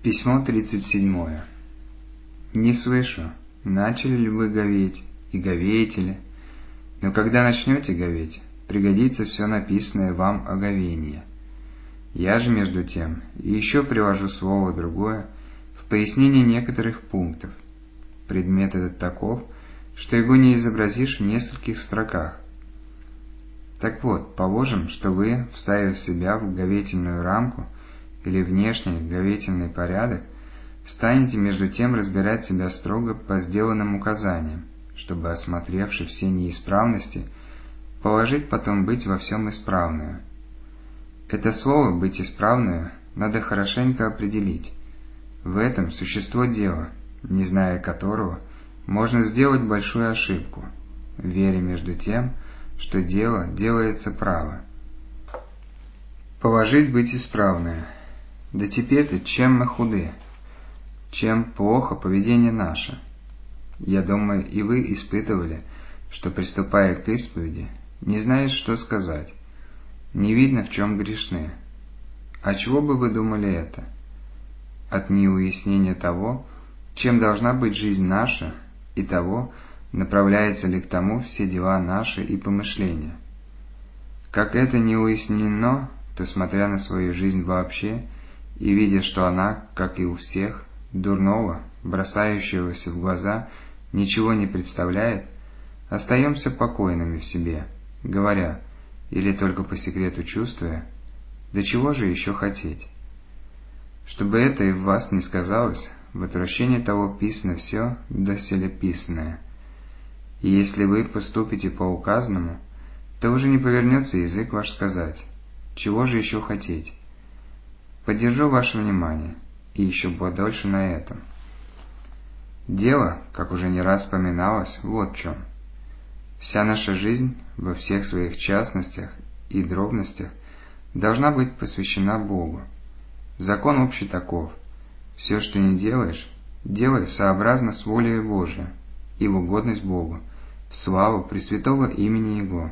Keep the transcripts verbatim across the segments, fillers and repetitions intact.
Письмо тридцать седьмое. Не слышу, начали ли вы говеть, и говеете ли? Но когда начнете говеть, пригодится все написанное вам о говении. Я же, между тем, еще привожу слово другое в пояснение некоторых пунктов. Предмет этот таков, что его не изобразишь в нескольких строках. Так вот, положим, что вы, вставив себя в говетельную рамку или внешний говетельный порядок, станете между тем разбирать себя строго по сделанным указаниям, чтобы, осмотревши все неисправности, положить потом быть во всем исправную. Это слово «быть исправную» надо хорошенько определить. В этом существо дела, не зная которого, можно сделать большую ошибку, в вере между тем, что дело делается право. Положить быть исправное. Да теперь-то чем мы худы, чем плохо поведение наше. Я думаю, и вы испытывали, что, приступая к исповеди, не знаешь, что сказать, не видно, в чем грешны. А чего бы вы думали это? От неуяснения того, чем должна быть жизнь наша, и того, направляются ли к тому все дела наши и помышления. Как это не уяснено, то, смотря на свою жизнь вообще, и видя, что она, как и у всех, дурного, бросающегося в глаза, ничего не представляет, остаемся покойными в себе, говоря, или только по секрету чувствуя, да чего же еще хотеть? Чтобы это и в вас не сказалось, в отвращении того писано все, доселе писанное. И если вы поступите по указанному, то уже не повернется язык ваш сказать, чего же еще хотеть? Поддержу ваше внимание, и еще подольше на этом. Дело, как уже не раз вспоминалось, вот в чем. Вся наша жизнь во всех своих частностях и дробностях должна быть посвящена Богу. Закон общий таков: все, что не делаешь, делай сообразно с волей Божией и в угодность Богу, в славу пресвятого имени Его.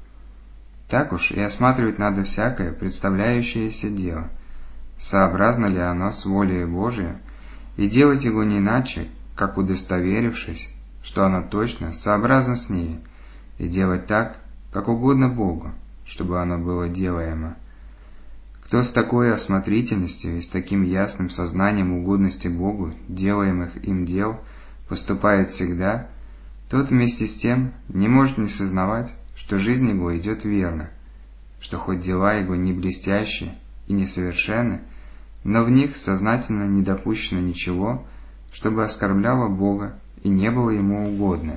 Так уж и осматривать надо всякое представляющееся дело, сообразно ли оно с волей Божией, и делать его не иначе, как удостоверившись, что оно точно сообразно с ней, и делать так, как угодно Богу, чтобы оно было делаемо. Кто с такой осмотрительностью и с таким ясным сознанием угодности Богу делаемых им дел поступает всегда, тот вместе с тем не может не сознавать, что жизнь его идет верно, что хоть дела его не блестящие и несовершенны, но в них сознательно не допущено ничего, чтобы оскорбляло Бога и не было ему угодно.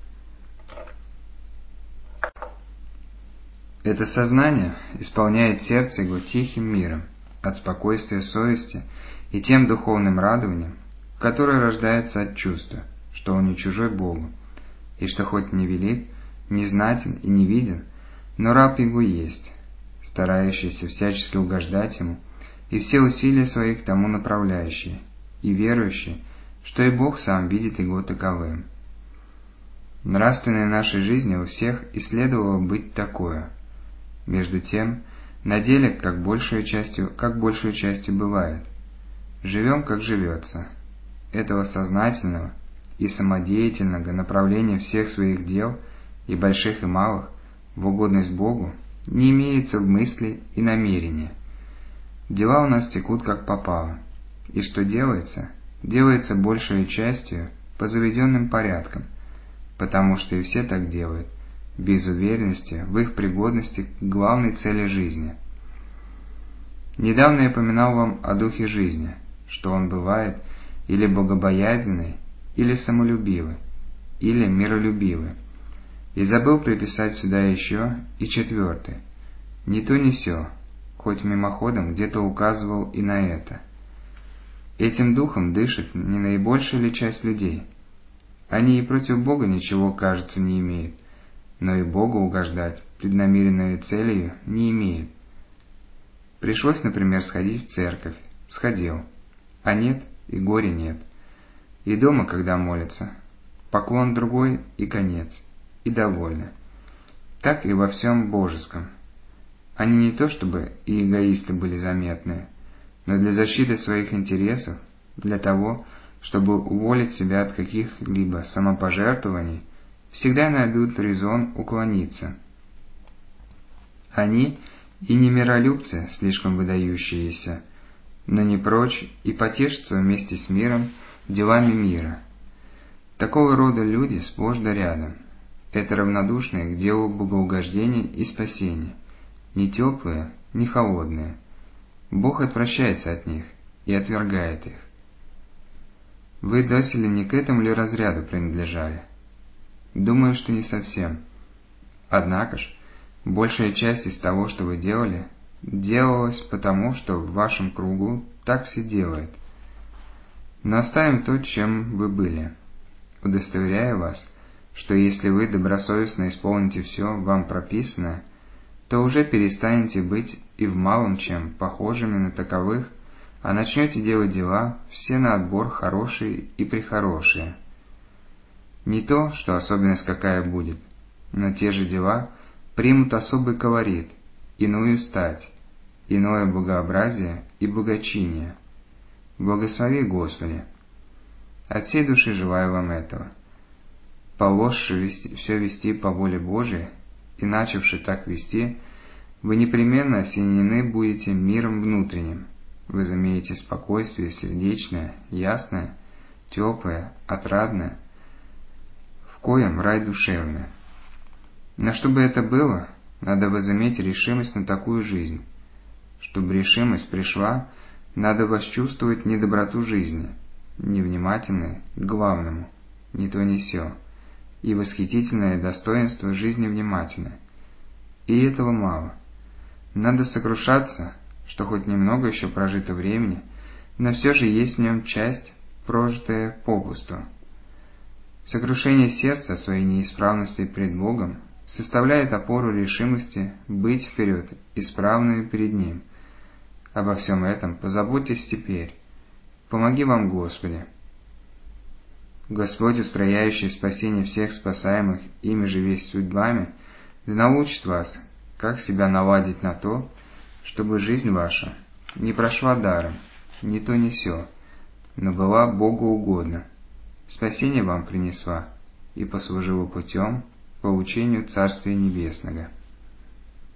Это сознание исполняет сердце его тихим миром от спокойствия совести и тем духовным радованием, которое рождается от чувства, что он не чужой Богу, и что хоть не велик, не знатен и не виден, но раб его есть, старающийся всячески угождать ему, и все усилия свои к тому направляющие, и верующий, что и Бог сам видит его таковым. Нравственной нашей жизни у всех и следовало быть такое. Между тем, на деле, как большую частью, как большую частью бывает, живем, как живется. Этого сознательного и самодеятельного направления всех своих дел, и больших и малых, в угодность Богу, не имеется в мысли и намерении. Дела у нас текут как попало, и что делается, делается большей частью по заведенным порядкам, потому что и все так делают, без уверенности в их пригодности к главной цели жизни. Недавно я поминал вам о духе жизни, что он бывает или богобоязненный, или самолюбивый, или миролюбивый, и забыл приписать сюда еще и четвертый, ни то ни сё, хоть мимоходом где-то указывал и на это. Этим духом дышит не наибольшая ли часть людей? Они и против Бога ничего, кажется, не имеют, но и Богу угождать преднамеренной целью не имеет. Пришлось, например, сходить в церковь, сходил, а нет и горя нет. И дома, когда молятся, поклон другой и конец, и довольны. Так и во всем божеском. Они не то чтобы и эгоисты были заметные, но для защиты своих интересов, для того, чтобы уволить себя от каких-либо самопожертвований, всегда найдут резон уклониться. Они и не миролюбцы, слишком выдающиеся, но не прочь и потешиться вместе с миром делами мира. Такого рода люди сплошь да рядом. Это равнодушные к делу богоугождения и спасения, не теплые, не холодные. Бог отвращается от них и отвергает их. Вы доселе не к этому ли разряду принадлежали? Думаю, что не совсем. Однако ж, большая часть из того, что вы делали, делалась потому, что в вашем кругу так все делают. Но оставим то, чем вы были, удостоверяя вас, что если вы добросовестно исполните все вам прописанное, то уже перестанете быть и в малом чем похожими на таковых, а начнете делать дела все на отбор хорошие и прехорошие. Не то, что особенность какая будет, но те же дела примут особый колорит, иную стать, иное богообразие и богочиние. Благослови, Господи! От всей души желаю вам этого. Положивши вести, все вести по воле Божией и начавши так вести, вы непременно осенены будете миром внутренним. Вы заметите спокойствие сердечное, ясное, теплое, отрадное, в коем рай душевный. Но чтобы это было, надо возыметь решимость на такую жизнь. Чтобы решимость пришла, надо восчувствовать недоброту жизни, невнимательное к главному, не то не сё, и восхитительное достоинство жизни внимательное. И этого мало. Надо сокрушаться, что хоть немного еще прожито времени, но все же есть в нем часть, прожитая попусту. Сокрушение сердца о своей неисправности пред Богом составляет опору решимости быть вперед исправными перед Ним. Обо всем этом позаботьтесь теперь. Помоги вам, Господи. Господь, устрояющий спасение всех спасаемых ими же весть судьбами, да научит вас, как себя наладить на то, чтобы жизнь ваша не прошла даром, ни то ни сё, но была Богу угодна, спасение вам принесла и послужила путем по учению Царствия Небесного.